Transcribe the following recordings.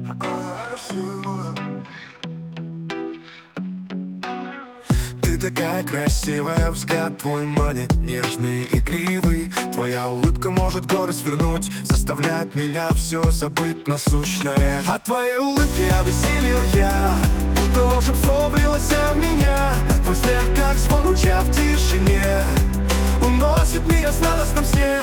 Ты такая красивая, взгляд твой манит, нежный и игривый. Твоя улыбка может горы свернуть, заставляет меня все забыть насущное. От твоей улыбки обессилел я, будто волшебство влилось в меня. Твой след, как звон луча в тишине, уносит меня в сладостном сне.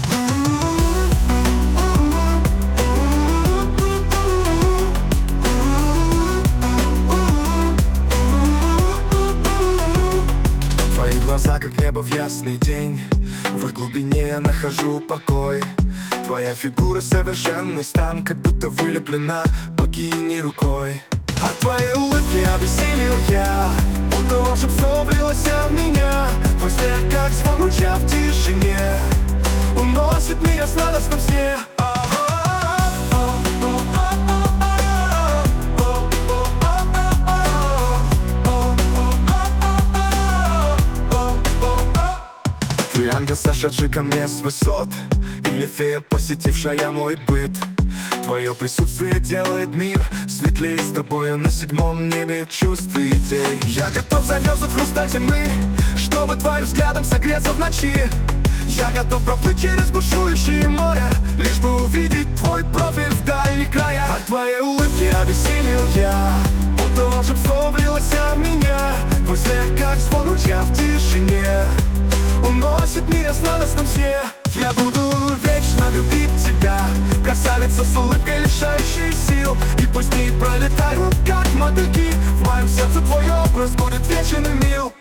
Твои глаза, как небо в ясный день, в их глубине я нахожу покой. Твоя фигура совершенный стан, как будто вылеплена богиней рукой. От твоей улыбки обессилел я, будто волшебство влилось в меня. Твой след, как звон луча в тишине, уносит меня в сладостном сне. Ты ангел, сошедший ко мне с высот, или фея, посетившая мой быт. Твое присутствие делает мир светлее, с тобою на седьмом небе чувств и идей. Я готов замерзнуть в хрусталь тьмы, чтобы твоим взглядом согреться в ночи. Я готов проплыть через бушующие моря, лишь бы увидеть твой профиль в дальних краях. От твоей улыбки обессилел я, будто волшебство влилось в меня. Твой след, как звон луча в тишине, уносит меня в сладостном сне. Я буду вечно любить тебя, красавица с улыбкой, лишающей сил. И пусть дни пролетают, как мотыльки, в моем сердце твой образ будет вечен и мил.